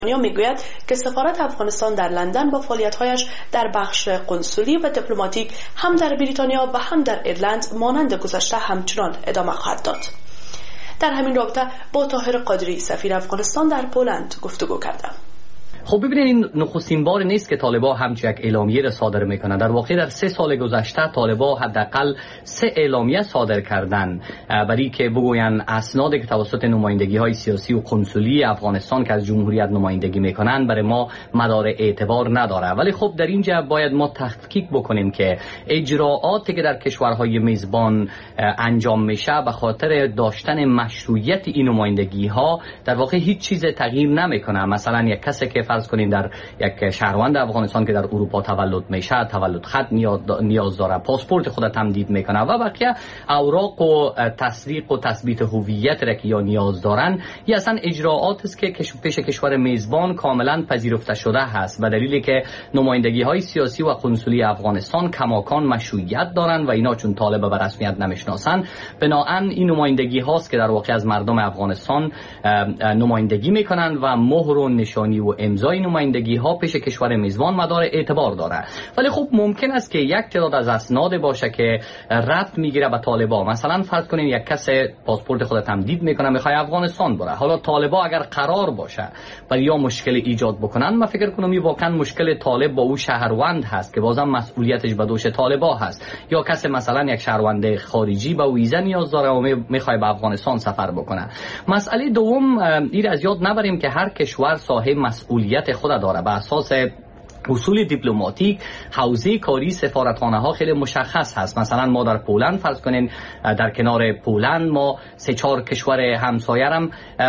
میگوید که سفارت افغانستان در لندن با فعالیت‌هایش در بخش قنسولی و دیپلماتیک هم در بریتانیا و هم در ایرلند مانند گذشته همچنان ادامه خواهد داد. در همین رابطه با طاهر قادری سفیر افغانستان در پولند گفتگو کردم. خب ببینید، این نخستین بار نیست که طالبان همچین یک اعلامیه را صادر میکنند. در واقع در 3 سال گذشته طالبان حداقل 3 اعلامیه صادر کردند برای که بگویند اسنادی که توسط نمایندگی‌های سیاسی و قنسولی افغانستان که از جمهوریت نمایندگی میکنند برای ما مدار اعتبار نداره. ولی خب در اینجا باید ما تحقیق بکنیم که اجراءاتی که در کشورهای میزبان انجام میشه به خاطر داشتن مشروعیت این نمایندگی‌ها در واقع هیچ چیز تغییر نمیکنه. مثلا یک کسی که فرض کنین در یک شهروند افغانستان که در اروپا تولد میشه، تولد خط نیاز داره، پاسپورت خود تمدید میکنه و بقیه اوراق و تصدیق و تثبیت هویت را که یا نیاز دارن، این اصلا اجراعات است که پیش کشور میزبان کاملا پذیرفته شده هست، به دلیلی که نمایندگی های سیاسی و قنسولی افغانستان کماکان مشروعیت دارن و اینا چون طالب به رسمیت نمیشناسن، بنابراین این نمایندگی هاست که در واقع از مردم افغانستان نمایندگی میکنن و مهر و نشانی و امضای نمایندگی ها پیش کشور میزبان مدار اعتبار داره. ولی خب ممکن است که یک تعداد از اسناد باشه که ربط میگیره به طالبان. مثلا فرض کنین یک کس پاسپورت خود تمدید میکنه میخواد افغانستان بره. حالا طالبان اگر قرار باشه برای یا مشکل ایجاد بکنن، من فکر کنم این واقعا مشکل طالب با او شهروند هست که بازم مسئولیتش به دوش طالبان هست، یا کس مثلا یک شهروند خارجی به ویزا نیاز داره و میخواد به افغانستان سفر بکنه. مسئله دوم، این از یاد نبریم که هر کشور صاحب مسئولیت خود داره. به اساس اصول دیپلماتیک حوزه کاری سفارتخانه ها خیلی مشخص هست. مثلا ما در پولند فرض کنین در کنار پولند ما 3-4 کشور همسایه هم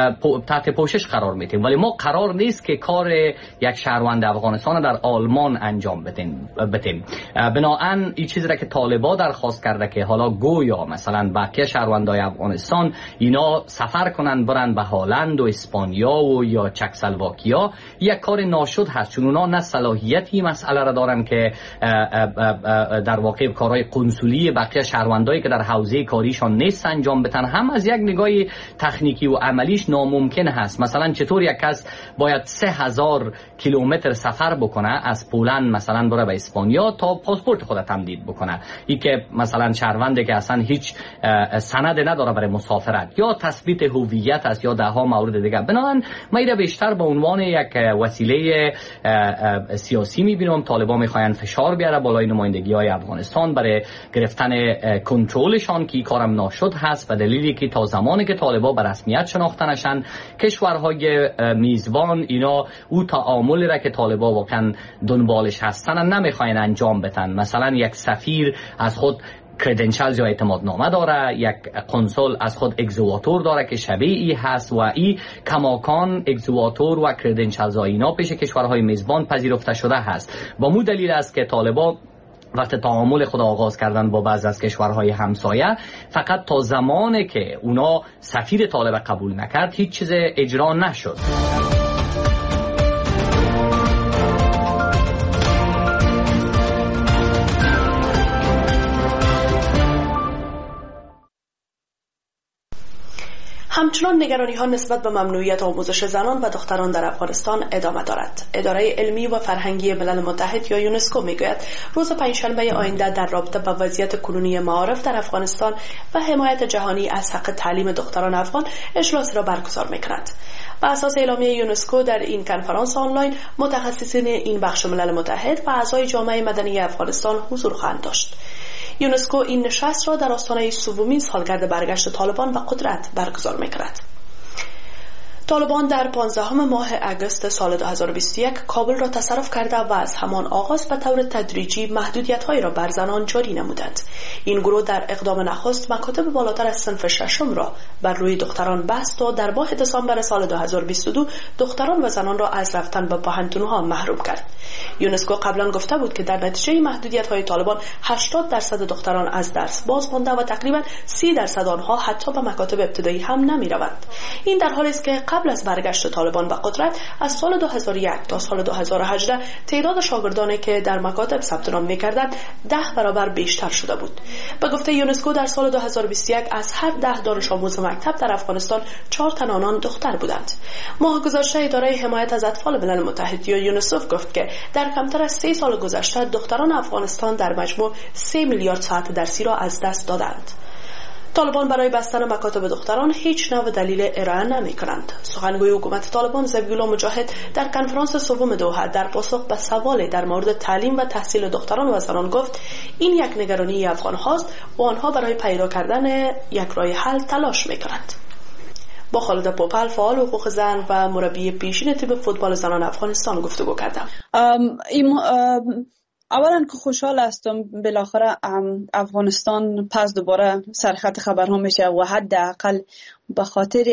تحت پوشش قرار میدیم، ولی ما قرار نیست که کار یک شهروند افغانستان در آلمان انجام بدیم. بنابراین این چیزی را که طالبان درخواست کرده که حالا گویا مثلا بقیه شهروندای افغانستان اینا سفر کنن برن به هلند و اسپانیا و یا چکسلواکیا، یک کار ناشد هست، چون اونا نه صلاحیتی مسئله را دارن که در واقع کارهای قنسولی بقیه شهروندایی که در حوزه کاریشان نیست انجام بدن. هم از یک نگاه تکنیکی و عملیش ناممکن هست. مثلا چطور یک کس باید 3000 کیلومتر سفر بکنه از پولند مثلا بره به اسپانیا تا پاسپورت خود تمدید بکنه؟ این که مثلا شهرونده که اصلا هیچ سند نداره برای مسافرت، یا تثبیت هویت است، یا ده ها مورد دیگه. بنابراین ما اینا بیشتر به عنوان یک وسیله سیاسی میبینم. طالبان میخواین فشار بیاره بالای نمایندگی های افغانستان برای گرفتن کنترلشان که این کارم ناشد هست، و دلیلی که تا زمانی که طالبان به رسمیت شناخته نشن کشورهای میزبان اینا او تعاملی را که طالبان واقعا دنبالش هستن نمیخواین انجام بدن. مثلا یک سفیر از خود کردنشلز یا اعتمادنامه داره، یک کنسول از خود اگزواتور داره که شبیه ای هست، و این کماکان اگزواتور و کردنشلز اینا پیش کشورهای میزبان پذیرفته شده هست. با مو دلیل است که طالبان وقت تعامل خود آغاز کردن با بعض از کشورهای همسایه، فقط تا زمانی که اونا سفیر طالب قبول نکرد هیچ چیز اجرا نشد. همچنان نگرانی ها نسبت به ممنوعیت آموزش زنان و دختران در افغانستان ادامه دارد. اداره علمی و فرهنگی ملل متحد یا یونسکو میگوید روز پنجشنبه آینده در رابطه با وضعیت کنونی معارف در افغانستان و حمایت جهانی از حق تعلیم دختران افغان اجلاس را برگزار میکند. بر اساس اعلامیه یونسکو در این کنفرانس آنلاین متخصصین این بخش ملل متحد و اعضای جامعه مدنی افغانستان حضور خواهند داشت. یونسکو این نشست را در آستانه سومین سالگرد برگشت طالبان و قدرت برگزار می‌کند. طالبان در 15 ماه اگست سال 2021 کابل را تصرف کرده و از همان آغاز به طور تدریجی محدودیت‌هایی را بر زنان جاری نمودند. این گروه در اقدام نخست مکاتب بالاتر از صنف ششم را بر روی دختران بست و در ماه دسامبر سال 2022 دختران و زنان را از رفتن به پوهنتون‌ها محروم کرد. یونسکو قبلا گفته بود که در نتیجه محدودیت‌های طالبان 80% دختران از درس باز مانده و تقریبا 30% آنها حتی به مکاتب ابتدایی هم نمی‌روند. این در حالی است که قبل از برگشت طالبان به قدرت از سال 2001 تا سال 2018 تعداد شاگردانی که در مکاتب ثبت نام می‌کردند 10 برابر بیشتر شده بود. به گفته یونسکو در سال 2021 از هر 10 دانش آموز مکتب در افغانستان 4 تن آنان دختر بودند. ماه گذشته اداره حمایت از اطفال ملل متحد یا یونیسف گفت که در کمتر از 3 سال گذشته دختران افغانستان در مجموع 3 میلیارد ساعت درسی را از دست دادند. طالبان برای بستن مکاتب دختران هیچ نوع دلیل ارائه نمی کنند. سخنگوی حکومت طالبان ذبیح الله مجاهد در کنفرانس سوم دوحه در پاسخ به سوال در مورد تعلیم و تحصیل دختران و زنان گفت این یک نگرانی افغان هاست و آنها برای پیدا کردن یک راه حل تلاش می کنند. با خالد پوپل فعال حقوق زن و مربی پیشین تیم فوتبال زنان افغانستان گفتگو کردم. اولا که خوشحال هستم بالاخره افغانستان پس دوباره سرخط خبرها میشه و حداقل به خاطر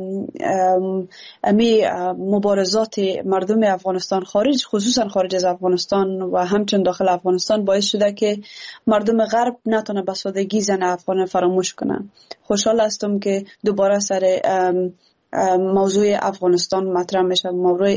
مبارزات مردم افغانستان خارج، خصوصا خارج از افغانستان و همچنین داخل افغانستان، باعث شده که مردم غرب نتونه به سادگی زن افغان فراموش کنن. خوشحال هستم که دوباره سر موضوع افغانستان مطرح میشه،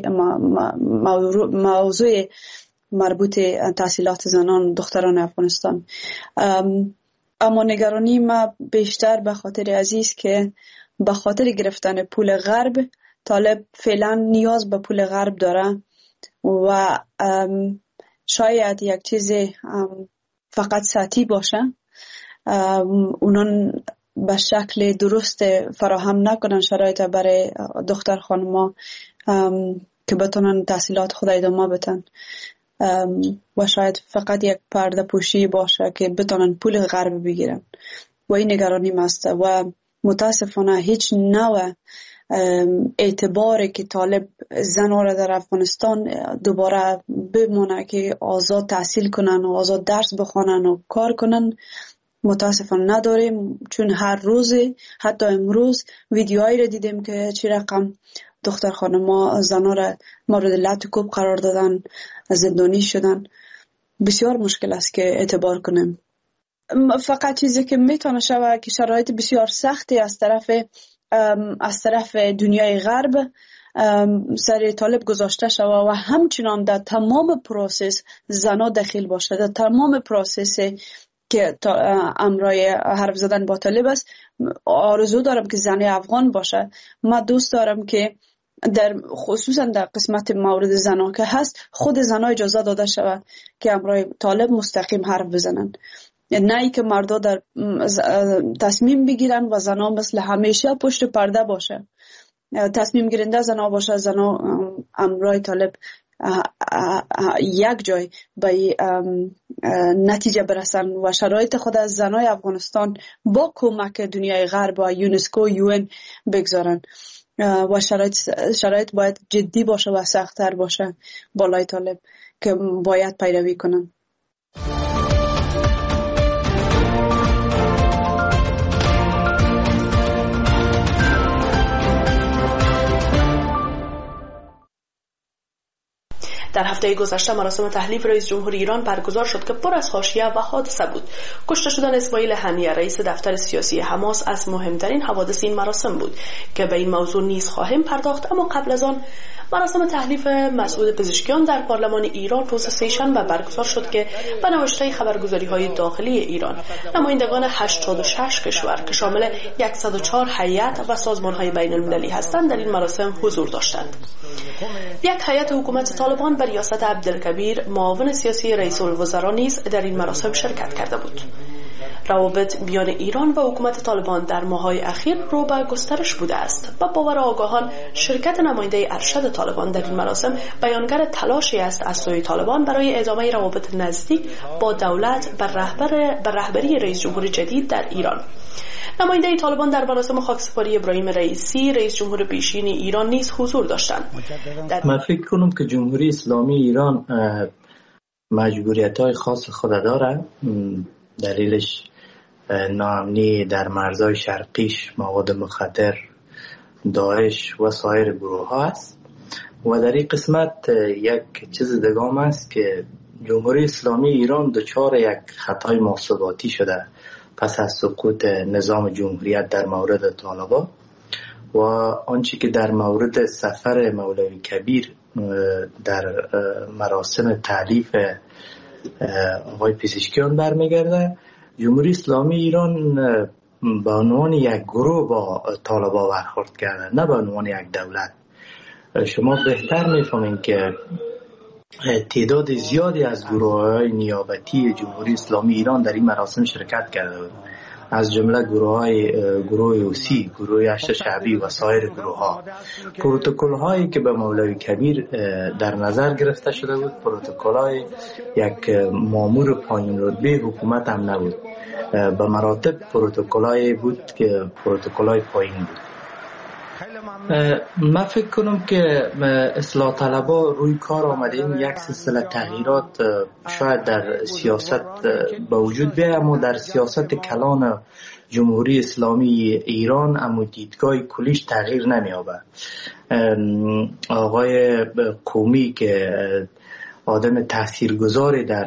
موضوع مربوط تحصیلات زنان دختران افغانستان. اما نگرانی ما بیشتر به خاطر عزیز که به خاطر گرفتن پول غرب طالب فعلا نیاز به پول غرب داره و شاید یک چیز فقط سطحی باشه، اونان به شکل درست فراهم نکنن شرایط برای دختر خانما که بتونن تحصیلات خود ادامه بدن و شاید فقط یک پرده پوشی باشه که بتونن پول غرب بگیرن و این نگرانی است. و متاسفانه هیچ نوع اعتباری که طالب زنها را در افغانستان دوباره بمونه که آزاد تحصیل کنن و آزاد درس بخونن و کار کنن متاسفانه نداریم، چون هر روز حتی امروز ویدیوهایی را دیدیم که چی رقم دختر خانما زنها را مورد لعب کوب قرار دادن، زندانی شدن. بسیار مشکل است که اعتبار کنیم. فقط چیزی که میتونه شود که شرایط بسیار سختی از طرف دنیای غرب سر طالب گذاشته شود و همچنان در تمام پروسس زنها دخیل باشه، در تمام پروسس که امرای حرف زدن با طالب است. آرزو دارم که زن افغان باشه. من دوست دارم که در خصوصا در قسمت مورد زنها که هست خود زنها اجازه داده شود که امرای طالب مستقیم حرف بزنن، نه ای که مردا در تصمیم بگیرن و زنها مثل همیشه پشت پرده باشه. تصمیم گیرنده زنها باشه، زنها امرای طالب یک جای به نتیجه برسن و شرایط خود از زنای افغانستان با کمک دنیای غرب و یونسکو UN بگذارن و شرایط باید جدی باشه و سخت‌تر باشه بالای طالب که باید پیروی کنن. در هفته گذشته مراسم تحلیف رئیس جمهور ایران برگزار شد که پر از حاشیه و حادثه بود. کشته شدن اسماعیل هنیه رئیس دفتر سیاسی حماس از مهمترین حوادث این مراسم بود که به این موضوع نیز خواهیم پرداخت. اما قبل از آن مراسم تحلیف مسعود پزشکیان در پارلمان ایران روز سه‌شنبه برگزار شد که به نوشته خبرگزاری‌های داخلی ایران نمایندگان 86 کشور که شامل 104 هیئت و سازمان‌های بین‌المللی هستند در این مراسم حضور داشتند. یک هیئت حکومت طالبان به ریاست عبدالکبیر معاون سیاسی رئیس الوزراء نیز در این مراسم شرکت کرده بود. روابط میان ایران و حکومت طالبان در ماه‌های اخیر رو به گسترش بوده است و باور آگاهان شرکت نماینده ارشد طالبان در این مراسم بیانگر تلاشی است از سوی طالبان برای ادامه روابط نزدیک با دولت بر رهبری رئیس جمهور جدید در ایران. نماینده طالبان در مراسم خاکسپاری ابراهیم رئیسی رئیس جمهور پیشین ایران نیز حضور داشتند. من فکر کنم که جمهوری اسلامی ایران مجبوریت‌های خاص خود داره. دلیلش ناامنی در مرزهای شرقیش، مواد مخدر، داعش و سایر گروه ها است و در این قسمت یک چیز دیگه است که جمهوری اسلامی ایران دچار یک خطای محاسباتی شده پس از سقوط نظام جمهوریت در مورد طالبان و آنچه که در مورد سفر مولوی کبیر در مراسم تألیف آقای پزشکیان برمیگرده، جمهوری اسلامی ایران به عنوان یک گروه با طالبان برخورد کرده، نه به عنوان یک دولت. شما بهتر میفهمین که تعداد زیادی از گروه‌های نیابتی جمهوری اسلامی ایران در این مراسم شرکت کرده بود، از جمله گروه اوسی، گروه هشت شعبی و سایر گروه‌ها. پروتکل‌هایی که به مولوی کبیر در نظر گرفته شده بود، پروتکل‌های یک مامور پایین رتبه حکومت هم نبود، به مراتب پروتکل‌هایی بود که پروتکل‌های پایین بود. من فکر کنم که اصلاح طلبا روی کار آمدیم، یک سلسله تغییرات شاید در سیاست به وجود بیاید، اما در سیاست کلان جمهوری اسلامی ایران اما دیدگاه کلیش تغییر نمی‌یابد. آقای قومی که آدم تاثیرگذاری در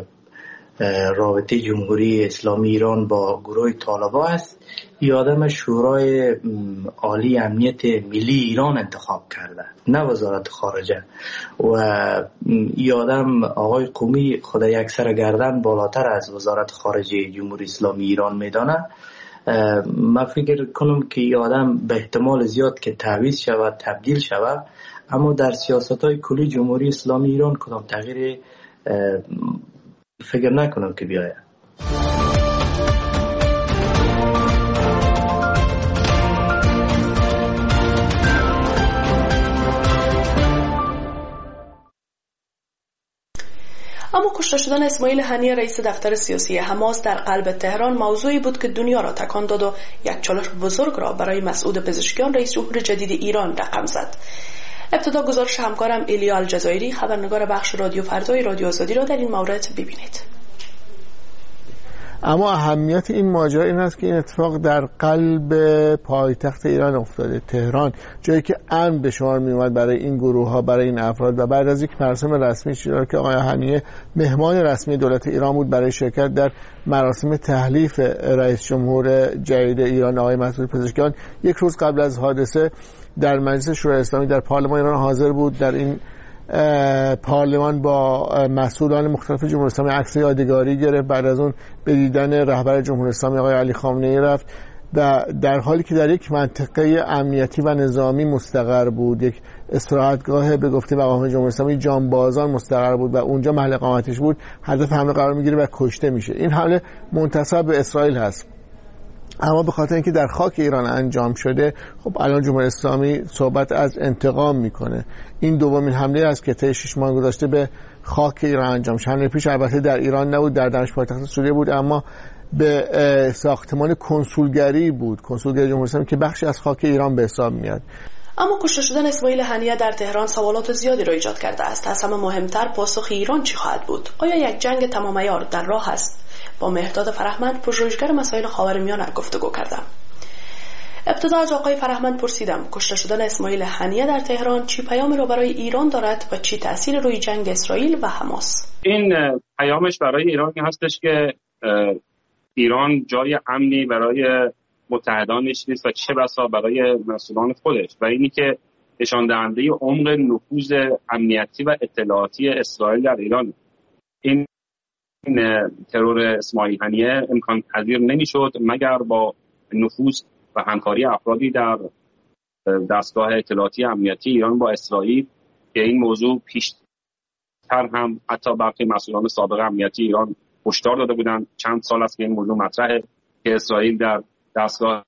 رابطه جمهوری اسلامی ایران با گروه طالبان است، این آدم شورای عالی امنیت ملی ایران انتخاب کرده، نه وزارت خارجه. و این آدم آقای قومی خود یک سر گردن بالاتر از وزارت خارجه جمهوری اسلامی ایران میدانه. من فکر کنم که این آدم به احتمال زیاد که تعویض شود، تبدیل شود، اما در سیاست‌های کلی جمهوری اسلامی ایران کدام تغییر فکر نکنم که بیاید. اما کشته شدن اسماعیل هنیه رئیس دفتر سیاسی حماس در قلب تهران موضوعی بود که دنیا را تکان داد و یک چالش بزرگ را برای مسعود پزشکیان رئیس جمهور جدید ایران رقم زد. ابتدا گزارش همکارم ایلیا الجزایری خبرنگار بخش رادیو فردای رادیو آزادی را در این مورد ببینید. اما اهمیت این ماجرا این است که این اتفاق در قلب پایتخت ایران افتاده، تهران، جایی که امن به شمار می اومد برای این گروه ها، برای این افراد. و بعد از یک مراسم رسمی شد که آقای هنیه مهمان رسمی دولت ایران بود برای شرکت در مراسم تحلیف رئیس جمهور جدید ایران آقای مسعود پزشکیان، یک روز قبل از حادثه در مجلس شورای اسلامی در پارلمان ایران حاضر بود. در این پارلمان با مسئولان مختلف جمهوری اسلامی عکس یادگاری گرفت. بعد از اون به دیدن رهبر جمهوری اسلامی آقای علی خامنه‌ای رفت و در حالی که در یک منطقه امنیتی و نظامی مستقر بود، یک استراحتگاه به گفته مقام جمهوری اسلامی جانبازان مستقر بود و اونجا محل اقامتش بود، هدف حمله قرار میگیره و کشته میشه. این حمله منتسب به اسرائیل هست، اما به خاطر اینکه در خاک ایران انجام شده، خب الان جمهوری اسلامی صحبت از انتقام میکنه. این دومین حمله است که طی 6 ماه گذشته به خاک ایران انجام شد. حمله پیش البته در ایران نبود، در دمشق پایتخت سوریه بود، اما به ساختمان کنسولگری بود، کنسولگری جمهوری اسلامی که بخشی از خاک ایران به حساب میاد. اما کشته شدن اسماعیل هنیه در تهران سوالات زیادی را ایجاد کرده است. از همه مهمتر پاسخ ایران چی خواهد بود؟ آیا یک جنگ تمام عیار در راه است؟ با مهرداد فرهمند، پژوهشگر مسائل خاورمیانه گفتگو کردم. ابتدا از آقای فرهمند پرسیدم کشته شدن اسماعیل هنیه در تهران چی پیامی را برای ایران دارد و چی تأثیر روی جنگ اسرائیل و حماس؟ این پیامش برای ایران هستش که ایران جای امنی برای متحدانش نیست و چه بسا برای مسئولان خودش، و اینی که نشان دهنده عمق نفوذ امنیتی و اطلاعاتی اسرائیل در ایران. این ترور اسماعیل هنیه امکان پذیر نمیشد مگر با نفوذ و همکاری افرادی در دستگاه اطلاعاتی امنیتی ایران با اسرائیل، که این موضوع پیشتر هم حتی برخی مسئولان سابق امنیتی ایران هشدار داده بودند. چند سال است که این موضوع مطرحه که اسرائیل در دستگاه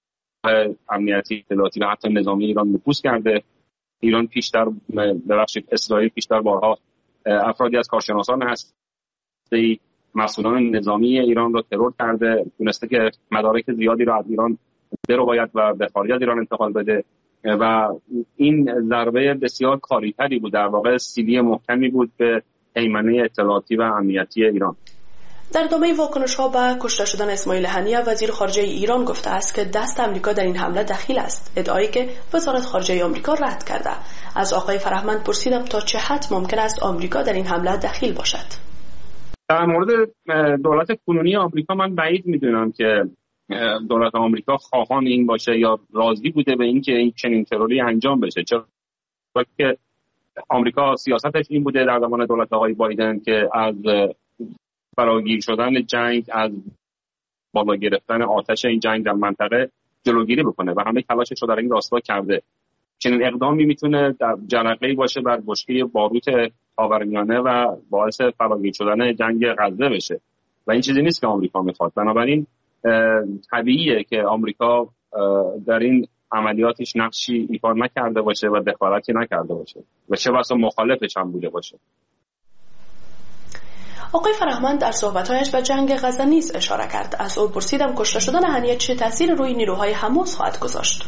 امنیتی اطلاعاتی و حتی نظامی ایران نفوذ کرده. ایران پیشتر اسرائیل پیشتر بارها افرادی از کارشناسان هستی مسئولان نظامی ایران را ترور کرده، تونسته که مدارک زیادی را از ایران برو باید و به خارج از ایران انتقال بده و این ضربه بسیار کاریتری بود، در واقع سیلی محکمی بود به هیمنه اطلاعاتی و امنیتی ایران. در ادامه واکنش‌ها به کشته شدن اسماعیل هنیه، وزیر خارجه ایران گفته است که دست آمریکا در این حمله دخیل است، ادعایی که وزارت خارجه آمریکا رد کرده. از آقای فرهمند پرسیدم تا چه حد ممکن است آمریکا در این حمله دخیل باشد. در مورد دولت کنونی آمریکا من بعید میدونم که دولت آمریکا خواهان این باشه یا راضی بوده به اینکه این چنین تروری انجام بشه، چرا که آمریکا سیاستش این بوده در زمان دولت آقای بایدن که از فراگیر شدن جنگ، از بالا گرفتن آتش این جنگ در منطقه جلوگیری بکنه و همه تلاشش رو در این راستا کرده. چنین اقدامی میتونه در جرقه‌ای باشه بر بشکه باروت خاورمیانه و باعث فراگیر شدن جنگ غزه بشه و این چیزی نیست که آمریکا میخواد. بنابراین طبیعیه که آمریکا در این عملیاتش نقشی ایفا نکرده باشه و دخالتی نکرده باشه و چه بسا مخالفش هم بوده باشه. آقای فرهمند در صحبت‌هایش به جنگ غزه نیز اشاره کرد. از او پرسیدم کشته شدن هنیه چه تأثیر روی نیروهای حماس خواهد گذاشت؟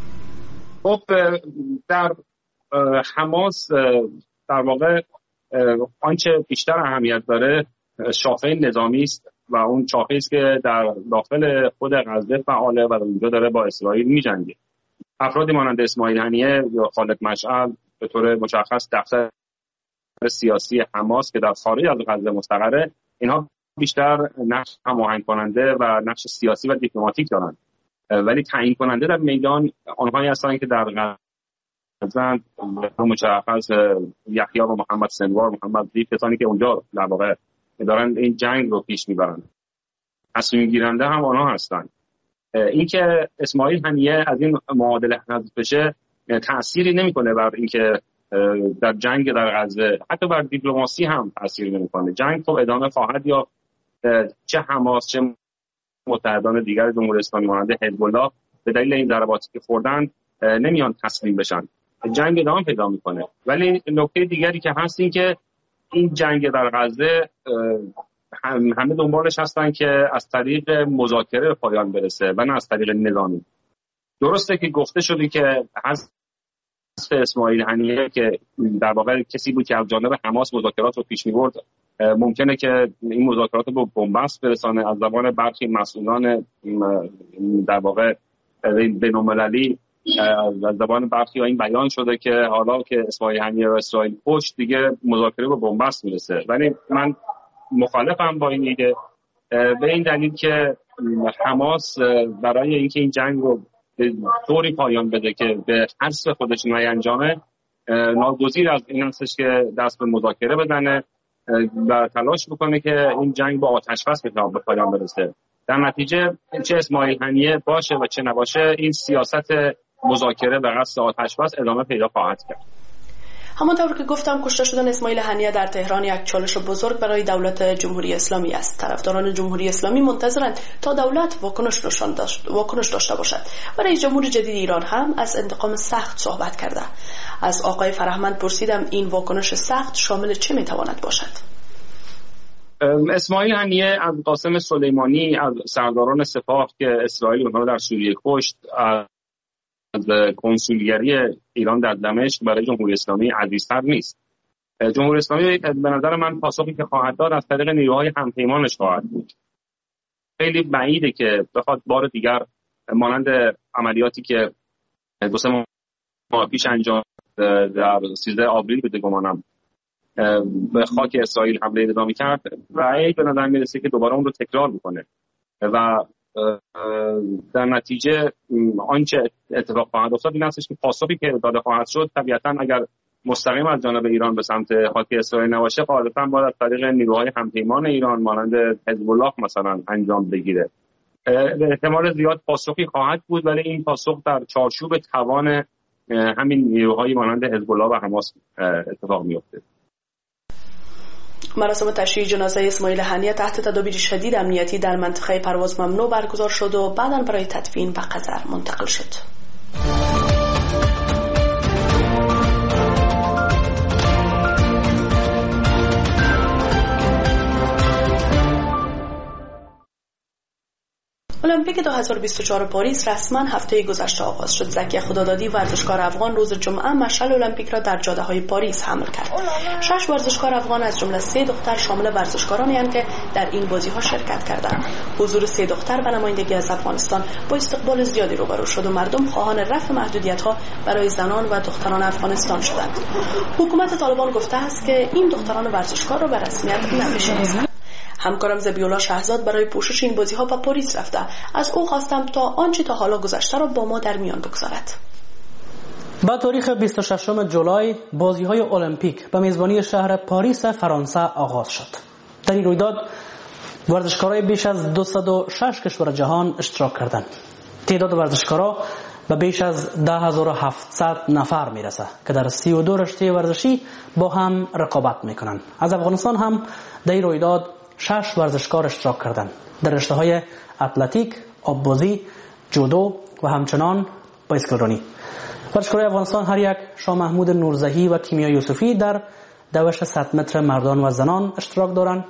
خب در حماس در واقع آنچه بیشتر اهمیت داره شاخه نظامی است و اون شاخه است که در داخل خود غزه فعاله و اونجا داره با اسرائیل می‌جنگه. افرادی مانند اسماعیل هنیه یا خالد مشعل به طور مشخص دفتر سیاسی حماس که در خارج از غزه مستقره، اینها بیشتر نقش هماهنگ کننده و نقش سیاسی و دیپلماتیک دارند، ولی تعیین کننده در میدان آنهایی هستند که در غزه مشخص یحیی و محمد سنوار، محمد دیف، کسانی که اونجا در واقع دارن این جنگ رو پیش میبرن، تصمیم گیرنده هم آنها هستند. اینکه اسماعیل هنیه از این معادله حذف بشه تأثیری نمیکنه بر اینکه در جنگ در غزه، حتی بر دیپلماسی هم تأثیر نمیکنه. جنگ خب ادامه خواهد یا چه حماس چه متحدان دیگر جمهوری اسلامی مانند حزب الله به دلیل این ضرباتی که خوردن نمیان تسلیم بشن، جنگ ادامه پیدا میکنه. ولی نکته دیگری که هست این که این جنگ در غزه همه دنبالش هستن که از طریق مذاکره به پایان برسه و نه از طریق نظامی. درسته که گفته شده که حذف اسماعیل هنیه که در واقع کسی بود که از جانب حماس مذاکرات رو پیش می‌برد، ممکنه که این مذاکرات رو به بنبست برسانه. از زبان برخی مسئولان در واقع بین‌المللی، از زبان برخی این بیان شده که حالا که اسماعیل هنیه و اسرائیل پشت دیگه مذاکره به بنبست میرسه، ولی من مخالفم با این ایده به این دلیل که حماس برای اینکه این جنگ رو به طوری پایان بده که به حذف خودش نیانجامه، ناگزیر از این هستش که دست به مذاکره بزنه و تلاش بکنه که این جنگ با آتش بس به پایان برسه. در نتیجه چه اسماعیل هنیه باشه و چه نباشه، این سیاست مذاکره به قصد آتش بس ادامه پیدا خواهد کرد. همانطور که گفتم کشته شدن اسماعیل هنیه در تهران یک چالش بزرگ برای دولت جمهوری اسلامی است. طرفداران جمهوری اسلامی منتظرند تا دولت واکنش داشته باشد و رئیس جمهور جدید ایران هم از انتقام سخت صحبت کرده. از آقای فرهمند پرسیدم این واکنش سخت شامل چه میتواند باشد؟ اسماعیل هنیه از قاسم سلیمانی، از سرداران سپاه که اسرائیل اونها در سوریه کشت، از کنسولگری ایران در دمشق برای جمهوری اسلامی عزیزتر نیست. جمهوری اسلامی به نظر من پاسخی که خواهد داد از طریق نیروهای همپیمانش خواهد بود. خیلی بعیده که بخواد بار دیگر مانند عملیاتی که 2-3 ماه پیش انجام در 13 آوریل بوده گمانم به خاک اسرائیل حمله نظامی کرد و به نظر میرسه که دوباره اون رو تکرار بکنه و در نتیجه آنچه اتفاق خواهد افتاد این هستش که پاسخی که داده خواهد شد طبیعتا اگر مستقیم از جانب ایران به سمت خاک اسرائیل نباشه، غالبا باید از طریق نیروهای همپیمان ایران مانند حزب الله مثلا انجام بگیره. احتمال زیاد پاسخی خواهد بود، ولی این پاسخ در چارچوب توان همین نیروهای مانند حزب الله و حماس اتفاق میفته. مراسم تشییع جنازه اسماعیل هنیه تحت تدابیر شدید امنیتی در منطقه پرواز ممنوع برگزار شد و بعداً برای تدفین به قطر منتقل شد. المپیک 2024 پاریس رسما هفته گذشته آغاز شد. زکی خدادادی ورزشکار افغان روز جمعه مشعل المپیک را در جاده‌های پاریس حمل کرد. 6 ورزشکار افغان از جمله 3 دختر شامل ورزشکارانی هستند که در این بازی‌ها شرکت کردند. حضور 3 دختر و نمایندگی از افغانستان با استقبال زیادی روبرو شد و مردم خواهان رفع محدودیت‌ها برای زنان و دختران افغانستان شدند. حکومت طالبان گفته است که این دختران ورزشکار را به رسمیت نمی‌شناسد. همکارم ذبیح‌الله شهزاد برای پوشش این بازی‌ها به پاریس رفته. از او خواستم تا آنچه تا حالا گذشته را با ما در میان بگذارد. با تاریخ 26 جولای بازی‌های المپیک به میزبانی شهر پاریس فرانسه آغاز شد. در این رویداد ورزشکاران بیش از 206 کشور جهان اشتراک کردند. تعداد ورزشکاران به بیش از 10700 نفر میرسه که در 32 رشته ورزشی با هم رقابت میکنند. از افغانستان هم در این رویداد 6 ورزشکار اشتراک کردند در رشته‌های اتلتیک، آببازی، جودو و همچنان بایسکلرانی. ورزشکاران افغانستان هر یک شاه محمود نورزهی و کیمیا یوسفی در دوش 100 متر مردان و زنان اشتراک دارند.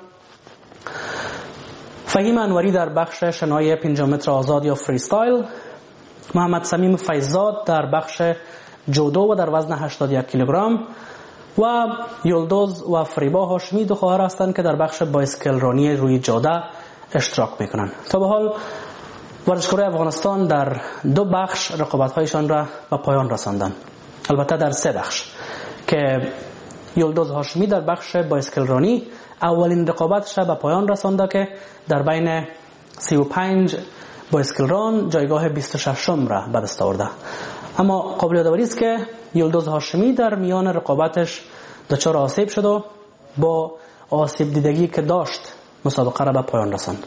فهیم انوری در بخش شنای 5 متر آزاد یا فریستایل، محمد صمیم فیضزاد در بخش جودو و در وزن 81 کیلوگرم و یلدوز و فریبا هاشمی دو خواهر هستند که در بخش بایسکلرانی روی جاده اشتراک میکنند. تا به حال ورزشکاران افغانستان در 2 بخش رقابت‌هایشان را به پایان رساندند. البته در 3 بخش که یلدوز هاشمی در بخش بایسکلرانی اولین رقابتش را به پایان رسانده که در بین 35 بایسکلران جایگاه 26 را به دست آورده. اما قابل یادآوری است که یلدوز هاشمی در میان رقابتش دچار آسیب شد و با آسیب دیدگی که داشت مسابقه را به پایان رساند.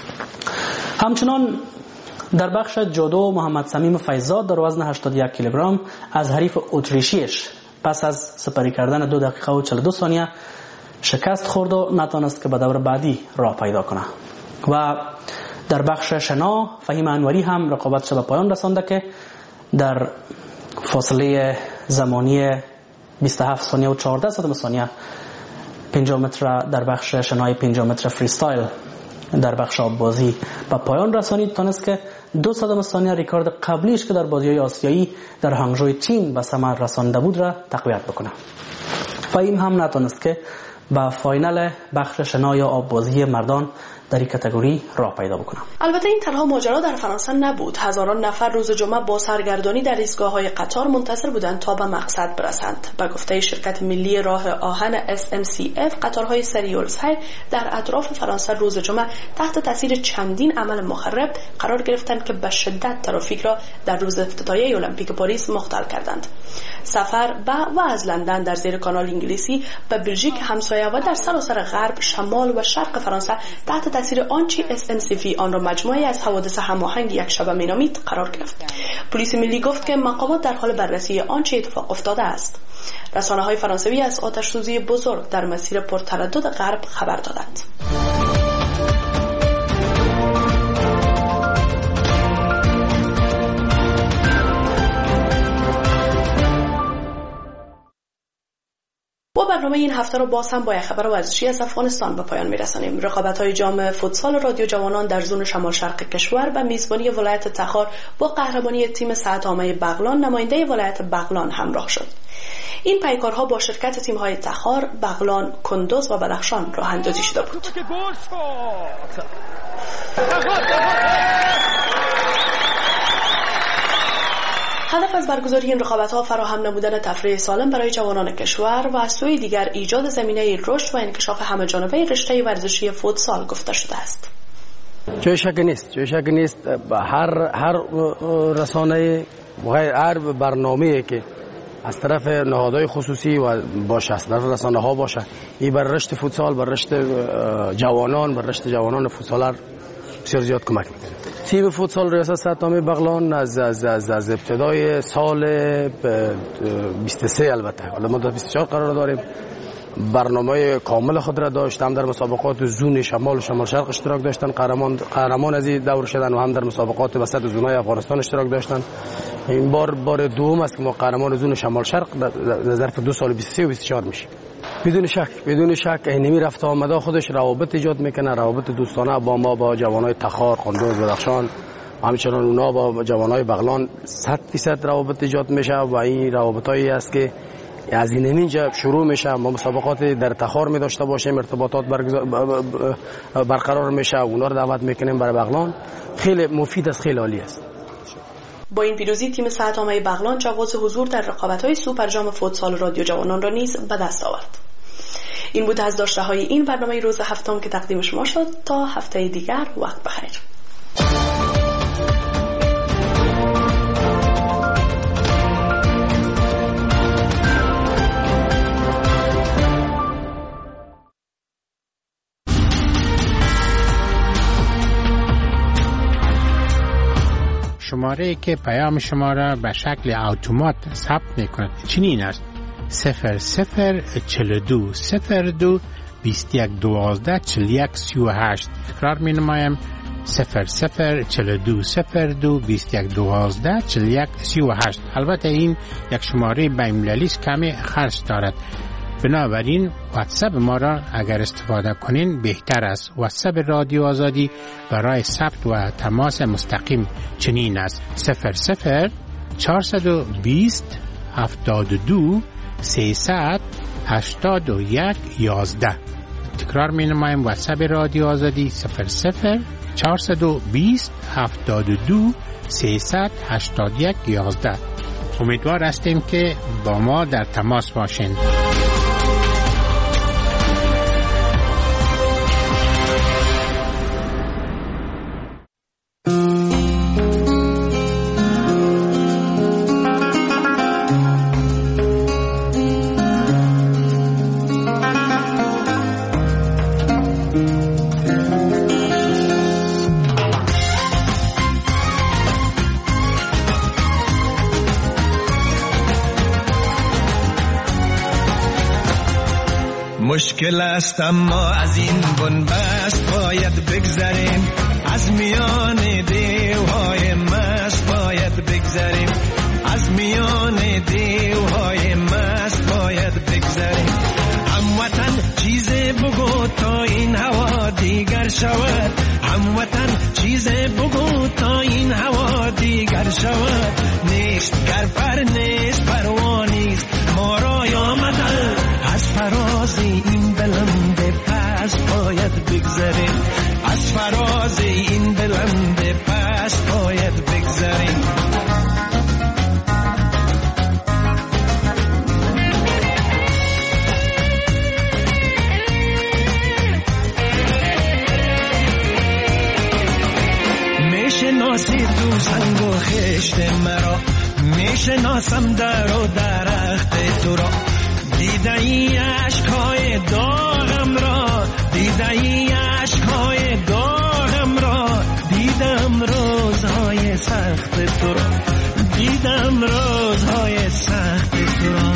همچنان در بخش جودو محمد صمیم فیضزاد در وزن 81 کیلوگرم از حریف اتریشیش پس از سپری کردن 2 دقیقه و 42 ثانیه شکست خورد و نتوانست که به دور بعدی راه پیدا کنه. و در بخش شنا فهیم انوری هم رقابتش به پایان رسانده که در فاصله زمانی 27 ثانیه و 14 ثانیه 5 متر در بخش شنای 5 متر فریستایل در بخش آببازی به پایان رسانید، تانست که 2 ثانیه ریکارد قبلیش که در بازی‌های آسیایی در هانگژو چین به ثمر رسانده بود را تقویت بکنه. فهیم هم نتونست که به فاینال بخش شنا یا آببازی مردان در این کاتگوری راه پیدا بکنم. البته این تنها ماجرا در فرانسه نبود. هزاران نفر روز جمعه با سرگردانی در ایستگاه‌های قطار منتظر بودند تا به مقصد برسند. به گفته شرکت ملی راه آهن SNCF، قطارهای سریال‌سیر در اطراف فرانسه روز جمعه تحت تاثیر چندین عمل مخرب قرار گرفتند که به شدت ترافیک را در روز افتتاحیه المپیک پاریس مختل کردند. سفر به و از لندن در زیر کانال انگلیسی به بلژیک همسایه و در سراسر غرب، شمال و شرق فرانسه تحت تاثیر آنچه SNCF آن را مجموعه از حوادث هماهنگ یک شبه مینامید قرار گرفت. پلیس ملی گفت که مقامات در حال بررسی آنچه اتفاق افتاده است. رسانه‌های فرانسوی از آتش‌سوزی بزرگ در مسیر پرتردد غرب خبر دادند. با برنامه این هفته رو باز هم با یک خبر ورزشی از افغانستان به پایان میرسانیم. رقابت‌های جام فوتسال رادیو جوانان در زون شمال شرق کشور به میزبانی ولایت تخار با قهرمانی تیم ساعت‌نامه بغلان نماینده ولایت بغلان همراه شد. این پیکارها با شرکت تیم‌های تخار، بغلان، کندوز و بدخشان راه اندازی شده بود. هدف از برگزاری این رقابت‌ها فراهم نمودن تفریح سالم برای جوانان کشور و از سوی دیگر ایجاد زمینه رشد و انکشاف همه‌جانبه رشته ورزشی فوتسال گفته شده است. جای شک نیست هر رسانه و هر برنامه‌ای که از طرف نهادهای خصوصی و باشه، از طرف رسانه‌ها باشه، این بر رشد فوتسال، بر رشد جوانان، بر رشد جوانان فوتسالر بسیار زیاد کمک میکنه. تیم فوتسال ریاست ساعتنامه بغلان از ابتدای سال 23 البته حالا ما در 24 قرار داریم برنامه کامل خود را داشت. هم در مسابقات زون شمال و شمال شرق اشتراک داشتن، قهرمان از این دور شدن، و هم در مسابقات وسط زونای افغانستان اشتراک داشتن. این بار دوم است که ما قهرمان زون شمال شرق در ظرف 2 سال 23 و 24 میشیم. بدون شک اینمی رفت آمده خودش روابط ایجاد میکنه، روابط دوستانه با ما، با جوانای تخار، کندوز، بدخشان، همچنان اونا با جوانای بغلان 100% روابط ایجاد میشه و این روابطایی است که از اینجا شروع میشه. ما مسابقات در تخار می داشته باشیم، ارتباطات برقرار میشه، اونا رو دعوت میکنیم برای بغلان. خیلی مفید است، خیلی عالی است. با این پیروزی تیم ساعتنامه بغلان جواز حضور در رقابت‌های سوپر جام فوتسال رادیو جوانان را نیز به دست آورد. این بود از داشته های این برنامه روز هفتم که تقدیم شما شد. تا هفته دیگر وقت بخیر. شماره که پیام شما را به شکل اتومات ثبت می‌کند چنین است: 0042 02 21 12 41 38. تکرار می‌نمایم: 0042 02 21 12 41 38. البته این یک شماره بین‌المللی است، کمی خرج دارد، بنابراین واتساپ ما را اگر استفاده کنین بهتر است. واتساپ رادیو آزادی برای ثبت و تماس مستقیم چنین است: 00 420 72 300 81 11. تکرار می نمایم: واتساپ رادیو آزادی 00 420 72 300 81 11. امیدوار هستیم که با ما در تماس باشین. مشکل است اما از این بنبست باید بگذریم، از میان دیوهای مست باید بگذریم، از میان دیوهای مست باید بگذریم. هموطن چیز بگو تا این هوا دیگر شود، هموطن چیز بگو تا این هوا دیگر شود. نیست گرپر نیست پروانیست ما را آمدن، از فراز این بلند پس باید بگذریم، از فراز این بلند پس باید بگذریم. میشناسی تو سنگ و خشت مرا، میشناسم در و درخت تو را. دیده ای عشقهای داغم را، دیده ای عشقهای داغم را، دیدم روزهای سخت تو را، دیدم روزهای سخت تو را.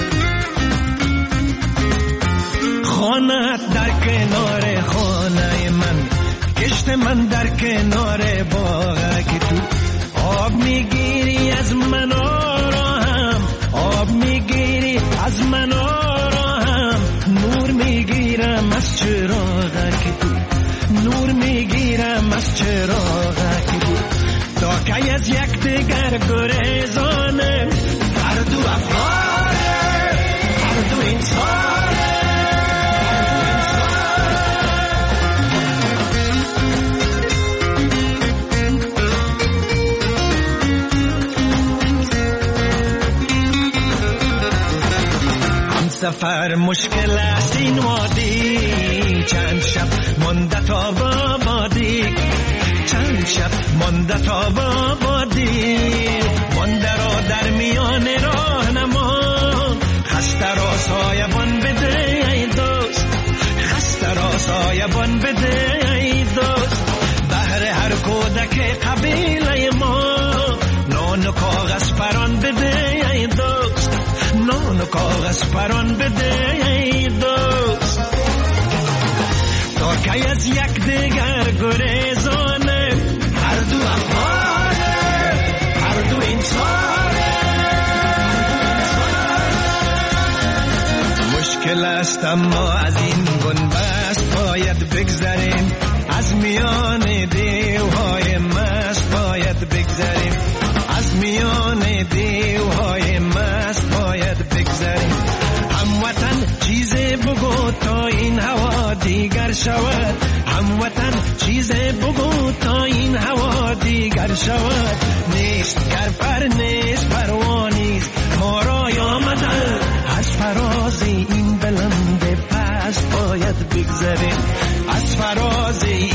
خانه‌ات در کنار خانه من، کشت من در کنار باغ تو. آب میگیری از من آرام، آب میگیری از من آرام، نور میگیرم از چراغک تو، نور میگیرم از چراغک تو. تا که از یک دیگر گریزانه، هر دو افغانه، هر دو انسانه. سفر مشکل است این وادی، چند شب مانده تا بابادی، چند شب مانده تا بابادی. مانده را در میان راه نما، خسته را سایبان بده ای دوست، خسته را سایبان بده ای دوست. بهر هر کودک قبیله ما، نان و کاغذ پران بده ای دوست، نان و کاغذ پران بده ای دوست. تا که از یک دیگر گریزانه، هر دو افغانه، هر دو انسانه. مشکل است اما از این بنبست باید بگذریم، از میان دیوهای مست باید بگذریم، از میان دیوهای مست باید بگذریم. هموطن چیز بگو تا این هوا دیگر شود، هموطن چیز بگو تا این هوا دیگر شود. نیست گرپر نیست پروانیست ما را آمدن، از فراز این بلند پس باید بگذریم از فراز